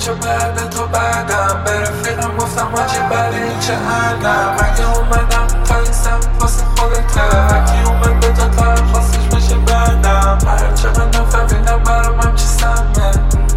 چه بعد تو بعدم به رفیقم گفتم حاجی برای چه علم اگه اومدم تا این سمت واسه خودته هرکی اومد به تا خواستش بشه بعدم هرچه من نفهمیدم برام هم چی سمه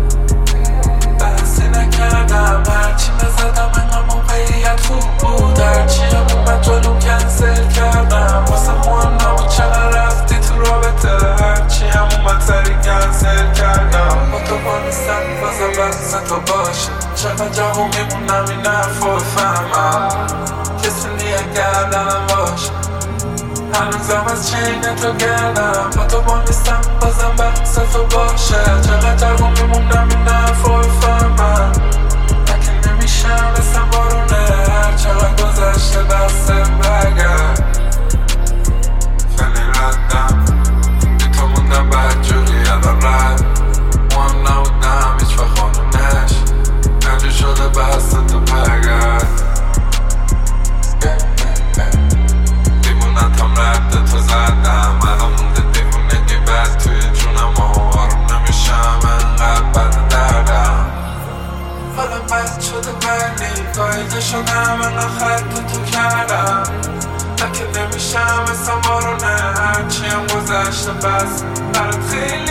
بحثی نکردم هرچی نزدم انقدر موقعیت خوب بود هرچی هم اومد جلوم کنسل کردم واسه مهم نبود چقدر رفتی تو رابطه هرچی هم اومد سری کنسل کردم با تو با نیستم بازم بحث تو باشه چقدر جواب میمونم این حرف رو بفهمم کسی نیه گردنم باشه هنوزم از چین تو گردم با تو با نیستم بازم بحث تو باشه چقدر جواب میمونم این حرف رو بفهمم اگه نمیشم رسم بارونه هر چقدر گذشته دستم برگرد خیلی ردم بی تو موندم بدجوری الان رد مهم نبودم هیچ وقت خانونش نجور شده بحث تو برگرد دیوونتم رد تو زدم الان مونده دیوونگی بد توی جونم و آروم نمیشم انقدر بد دردم حالا بد شده بلی قایده شدم انقدر خط تو کردم اگه نمیشم مثل بارونه هرچی هم گذشته بس برات خیلی